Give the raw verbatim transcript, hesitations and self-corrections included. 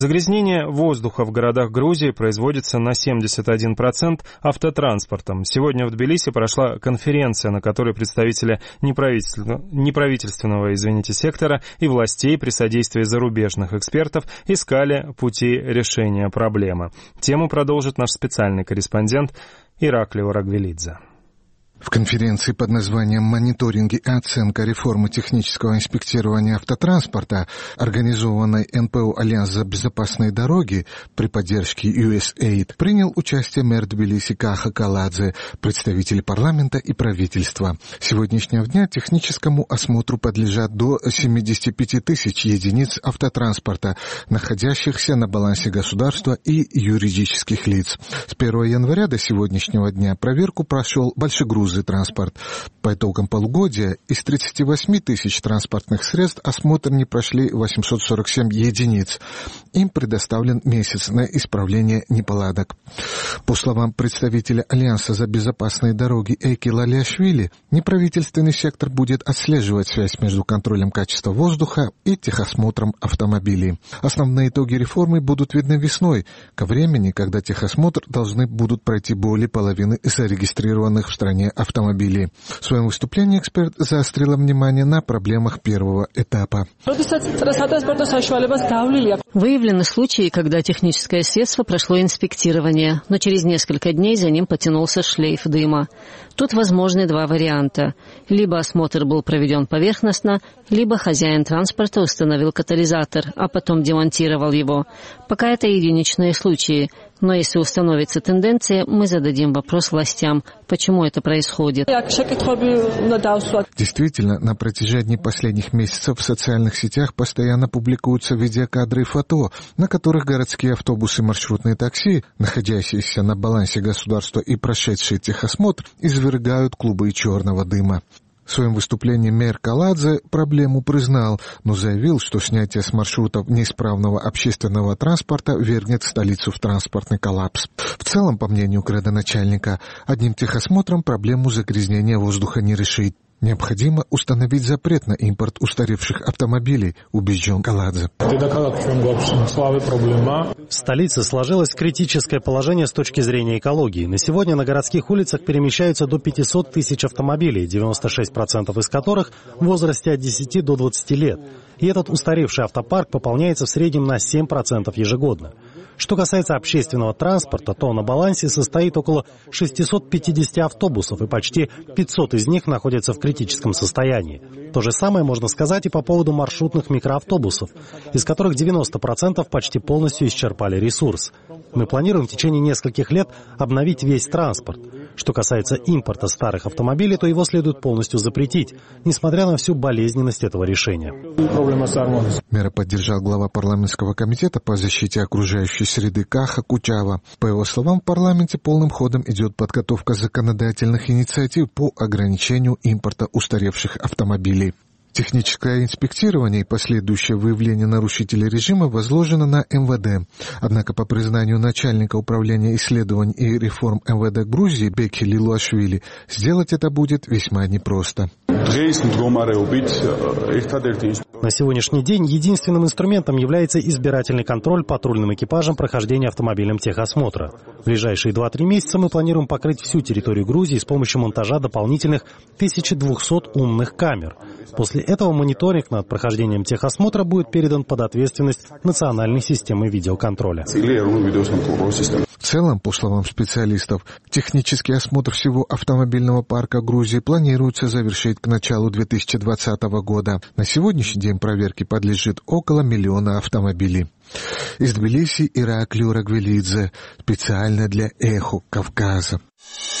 Загрязнение воздуха в городах Грузии производится на семьдесят один процент автотранспортом. Сегодня в Тбилиси прошла конференция, на которой представители неправительственного, неправительственного извините, сектора и властей при содействии зарубежных экспертов искали пути решения проблемы. Тему продолжит наш специальный корреспондент Ираклио Рагвелидзе. В конференции под названием «Мониторинг и оценка реформы технического инспектирования автотранспорта», организованной эн пэ о «Альянс за безопасные дороги» при поддержке ю эс эй ай ди, принял участие мэр Тбилиси Каха Каладзе, представители парламента и правительства. С сегодняшнего дня техническому осмотру подлежат до семьдесят пять тысяч единиц автотранспорта, находящихся на балансе государства и юридических лиц. С первого января до сегодняшнего дня проверку прошел большегрузный транспорт. По итогам полугодия из тридцати восьми тысяч транспортных средств осмотр не прошли восемьсот сорок семь единиц. Им предоставлен месяц на исправление неполадок. По словам представителя Альянса за безопасные дороги Эйки Лалиашвили, неправительственный сектор будет отслеживать связь между контролем качества воздуха и техосмотром автомобилей. Основные итоги реформы будут видны весной, ко времени, когда техосмотр должны будут пройти более половины зарегистрированных в стране автомобилей. В своем выступлении эксперт заострила внимание на проблемах первого этапа. Выявлены случаи, когда техническое средство прошло инспектирование, но через несколько дней за ним потянулся шлейф дыма. Тут возможны два варианта. Либо осмотр был проведен поверхностно, либо хозяин транспорта установил катализатор, а потом демонтировал его. Пока это единичные случаи. Но если установится тенденция, мы зададим вопрос властям, почему это происходит. Действительно, на протяжении последних месяцев в социальных сетях постоянно публикуются видеокадры и фото, на которых городские автобусы и маршрутные такси, находящиеся на балансе государства и прошедшие техосмотр, извергают клубы черного дыма. В своем выступлении мэр Каладзе проблему признал, но заявил, что снятие с маршрутов неисправного общественного транспорта ввергнет столицу в транспортный коллапс. В целом, по мнению градоначальника, одним техосмотром проблему загрязнения воздуха не решить. Необходимо установить запрет на импорт устаревших автомобилей, убежден Каладзе. В столице сложилось критическое положение с точки зрения экологии. На сегодня на городских улицах перемещаются до пятисот тысяч автомобилей, девяносто шесть процентов из которых в возрасте от десяти до двадцати лет. И этот устаревший автопарк пополняется в среднем на семь процентов ежегодно. Что касается общественного транспорта, то на балансе состоит около шестисот пятидесяти автобусов, и почти пятьсот из них находятся в критическом состоянии. То же самое можно сказать и по поводу маршрутных микроавтобусов, из которых девяносто процентов почти полностью исчерпали ресурс. Мы планируем в течение нескольких лет обновить весь транспорт. Что касается импорта старых автомобилей, то его следует полностью запретить, несмотря на всю болезненность этого решения. Мэра поддержал глава парламентского комитета по защите окружающей среды Каха Кучава. По его словам, в парламенте полным ходом идет подготовка законодательных инициатив по ограничению импорта устаревших автомобилей. Техническое инспектирование и последующее выявление нарушителей режима возложено на эм вэ дэ. Однако, по признанию начальника управления исследований и реформ эм вэ дэ Грузии Беки Лилуашвили, сделать это будет весьма непросто. На сегодняшний день единственным инструментом является избирательный контроль патрульным экипажем прохождения автомобилем техосмотра. В ближайшие два-три месяца мы планируем покрыть всю территорию Грузии с помощью монтажа дополнительных тысячи двухсот умных камер. После этого мониторинг над прохождением техосмотра будет передан под ответственность национальной системы видеоконтроля. В целом, по словам специалистов, технический осмотр всего автомобильного парка Грузии планируется завершить к началу две тысячи двадцатого года. На сегодняшний день проверке подлежит около миллиона автомобилей. Из Тбилиси Ираклио Рагвелидзе, специально для «Эхо Кавказа».